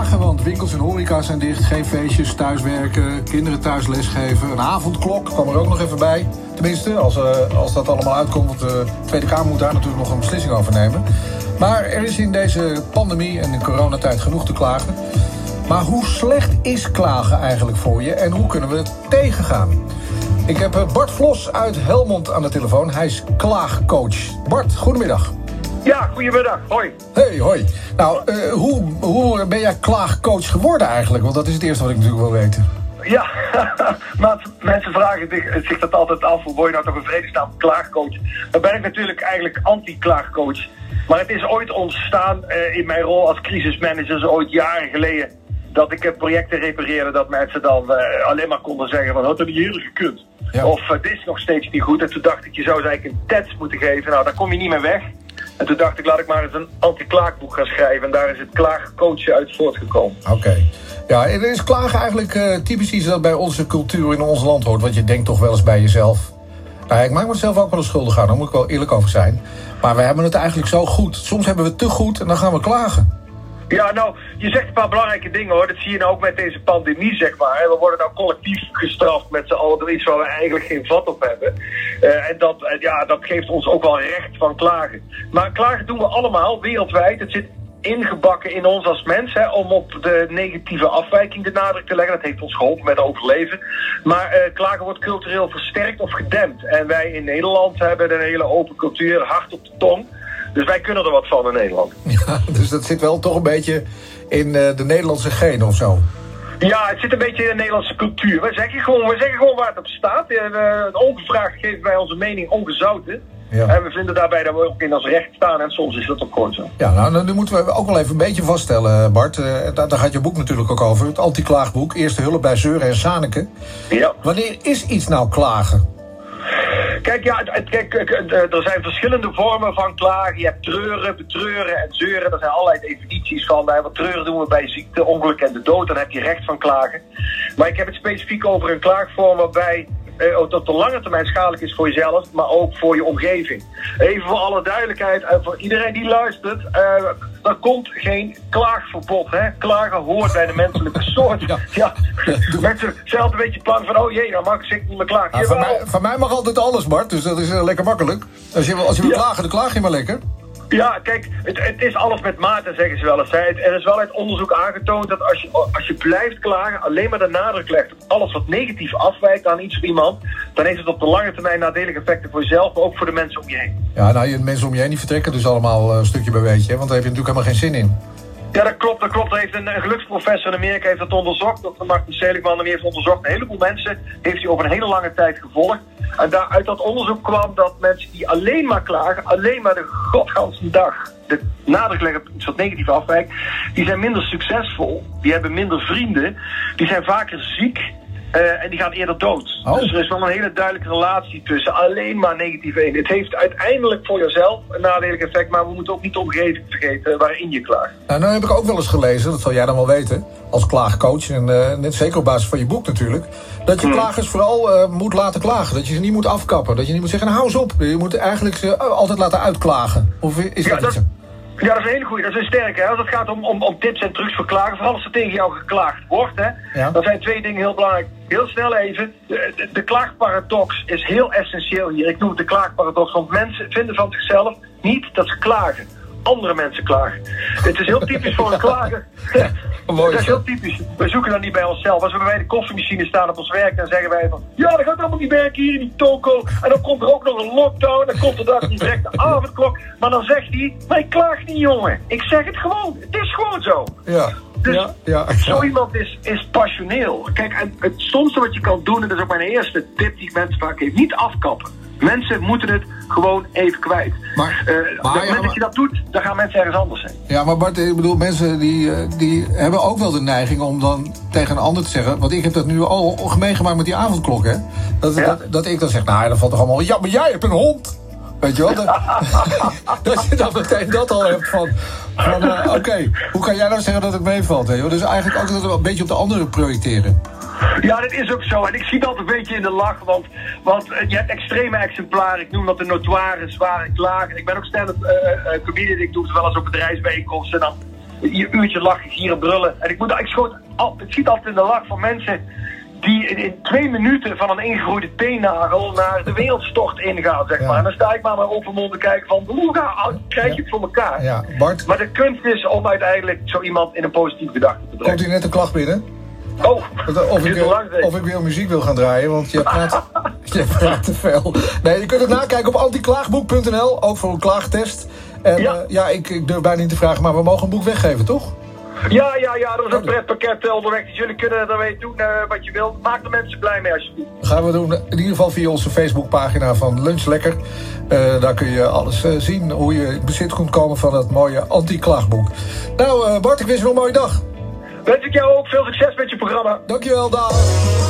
klagen, want winkels en horeca zijn dicht. Geen feestjes, thuiswerken, kinderen thuis lesgeven. Een avondklok kwam er ook nog even bij. Tenminste, als dat allemaal uitkomt, want de Tweede Kamer moet daar natuurlijk nog een beslissing over nemen. Maar er is in deze pandemie en in coronatijd genoeg te klagen. Maar hoe slecht is klagen eigenlijk voor je en hoe kunnen we het tegengaan? Ik heb Bart Vlos uit Helmond aan de telefoon. Hij is klaagcoach. Bart, goedemiddag. Ja, goedemiddag. Hoi. Hey, hoi. Nou, hoe ben jij klaagcoach geworden eigenlijk? Want dat is het eerste wat ik natuurlijk wil weten. Ja, maar mensen vragen zich dat altijd af. Hoe word je nou toch een vredesnaam klaagcoach? Dan ben ik natuurlijk eigenlijk anti-klaagcoach. Maar het is ooit ontstaan in mijn rol als crisismanager, ooit jaren geleden, dat ik projecten repareerde, dat mensen dan alleen maar konden zeggen van, dat heb je eerder gekund. Ja. Of dit is nog steeds niet goed. En toen dacht ik, je zou ze eigenlijk een TEDS moeten geven. Nou, daar kom je niet meer weg. En toen dacht ik, laat ik maar eens een anti-klaagboek gaan schrijven. En daar is het klaagcoachen uit voortgekomen. Oké. Ja, en is klagen eigenlijk typisch iets dat bij onze cultuur in ons land hoort? Want je denkt toch wel eens bij jezelf. Nou, ik maak mezelf ook wel eens schuldig aan, daar moet ik wel eerlijk over zijn. Maar we hebben het eigenlijk zo goed. Soms hebben we het te goed en dan gaan we klagen. Ja, nou, je zegt een paar belangrijke dingen hoor. Dat zie je nou ook met deze pandemie, zeg maar. We worden nou collectief gestraft met z'n allen door iets waar we eigenlijk geen vat op hebben. En dat geeft ons ook wel recht van klagen. Maar klagen doen we allemaal, wereldwijd. Het zit ingebakken in ons als mens, om op de negatieve afwijking de nadruk te leggen. Dat heeft ons geholpen met overleven. Maar klagen wordt cultureel versterkt of gedempt. En wij in Nederland hebben een hele open cultuur, hard op de tong. Dus wij kunnen er wat van in Nederland. Ja, dus dat zit wel toch een beetje in de Nederlandse genen of zo? Ja, het zit een beetje in de Nederlandse cultuur. We zeggen gewoon waar het op staat. Ongevraagd geven wij onze mening ongezouten. Ja. En we vinden daarbij dat we ook in ons recht staan. En soms is dat ook gewoon zo. Ja, nou, nu moeten we ook wel even een beetje vaststellen, Bart. Daar gaat je boek natuurlijk ook over. Het anti-klaagboek. Eerste hulp bij zeuren en zaniken. Ja. Wanneer is iets nou klagen? Kijk, er zijn verschillende vormen van klagen. Je hebt treuren, betreuren en zeuren. Er zijn allerlei definities van. Want treuren doen we bij ziekte, ongeluk en de dood. Dan heb je recht van klagen. Maar ik heb het specifiek over een klaagvorm waarbij dat op lange termijn schadelijk is voor jezelf, maar ook voor je omgeving. Even voor alle duidelijkheid en voor iedereen die luistert, er komt geen klaagverbod. Hè? Klagen hoort bij de menselijke soort. Ja. Mensen zijn altijd een beetje bang van, oh jee, dan mag ik zeker niet meer klagen. Van mij mag altijd alles, Bart, dus dat is lekker makkelijk. Als je wil klagen, dan klaag je maar lekker. Ja, kijk, het is alles met mate, zeggen ze wel eens. Er is wel uit onderzoek aangetoond dat als je blijft klagen, alleen maar de nadruk legt op alles wat negatief afwijkt aan iets of iemand, dan heeft het op de lange termijn nadelige effecten voor jezelf, maar ook voor de mensen om je heen. Ja, nou, de mensen om je heen die vertrekken dus allemaal een stukje bij beetje, want daar heb je natuurlijk helemaal geen zin in. Ja, dat klopt. Er heeft een geluksprofessor in Amerika heeft dat onderzocht. Dr. Martin Seligman heeft onderzocht. Een heleboel mensen heeft hij over een hele lange tijd gevolgd. En uit dat onderzoek kwam dat mensen die alleen maar klagen, alleen maar de godganse dag de nadruk leggen op iets wat negatief afwijkt, die zijn minder succesvol, die hebben minder vrienden, die zijn vaker ziek en die gaan eerder dood. Oh. Dus er is wel een hele duidelijke relatie tussen alleen maar negatief één. Het heeft uiteindelijk voor jezelf een nadelig effect, maar we moeten ook niet de omgeving vergeten waarin je klaagt. Nou heb ik ook wel eens gelezen, dat zal jij dan wel weten, als klaagcoach, en net zeker op basis van je boek natuurlijk, dat je klagers vooral moet laten klagen. Dat je ze niet moet afkappen. Dat je niet moet zeggen, nou, hou eens op. Je moet eigenlijk ze altijd laten uitklagen. Of is dat niet zo? Ja, dat is een hele goeie. Dat is een sterke. Hè? Als het gaat om tips en trucs voor klagen, vooral als er tegen jou geklaagd wordt, hè, dan zijn twee dingen heel belangrijk. Heel snel even. De klaagparadox is heel essentieel hier. Ik noem het de klaagparadox, want mensen vinden van zichzelf niet dat ze klagen. Andere mensen klagen. Het is heel typisch voor een klager. Dat is heel typisch. We zoeken dat niet bij onszelf. Als we bij de koffiemachine staan op ons werk, dan zeggen wij van, ja, dat gaat allemaal niet werken hier in die toko. En dan komt er ook nog een lockdown. Dan komt er daar niet direct de avondklok. Maar dan zegt hij, maar ik klaag niet, jongen. Ik zeg het gewoon. Het is gewoon zo. Ja. Dus zo iemand is passioneel. Kijk, en het stomste wat je kan doen, en dat is ook mijn eerste tip die ik mensen vaak geef, niet afkappen. Mensen moeten het gewoon even kwijt. Maar op het moment dat je dat doet, dan gaan mensen ergens anders heen. Ja, maar Bart, ik bedoel, mensen die hebben ook wel de neiging om dan tegen een ander te zeggen, want ik heb dat nu al meegemaakt met die avondklok, hè. Dat ik dan zeg, nou, dat valt toch allemaal, ja, maar jij hebt een hond. Weet je wel? Dat je dan meteen dat al hebt van oké, hoe kan jij nou zeggen dat het meevalt? Hè? Dus eigenlijk ook dat een beetje op de anderen projecteren. Ja, dat is ook zo. En ik zie dat een beetje in de lach, want je hebt extreme exemplaren. Ik noem dat de notoire zware klagen. Ik ben ook stand-up comedian, ik doe het wel eens op bedrijfsbijeenkomsten. En je uurtje lachen, gieren, brullen. En ik schiet altijd in de lach van mensen die in 2 minuten van een ingegroeide teennagel naar de wereldstort ingaan, zeg maar. En dan sta ik maar met open mond te kijken van, hoe krijg je het voor elkaar? Ja, Bart. Maar de kunst is om uiteindelijk zo iemand in een positieve gedachte te brengen. Komt hier net een klacht binnen? Oh, of ik weer muziek wil gaan draaien, want je praat te veel. Nee, je kunt het nakijken op antiklaagboek.nl, ook voor een klaagtest. En ik durf bijna niet te vragen, maar we mogen een boek weggeven, toch? Ja, er is een pretpakket onderweg. Dus jullie kunnen daarmee doen wat je wilt. Maak de mensen blij mee alsjeblieft. Gaan we doen, in ieder geval via onze Facebookpagina van Lunch Lekker. Daar kun je alles zien, hoe je in bezit kunt komen van dat mooie anti-klaagboek. Nou Bart, ik wens je nog een mooie dag. Wens ik jou ook veel succes met je programma. Dankjewel, dag.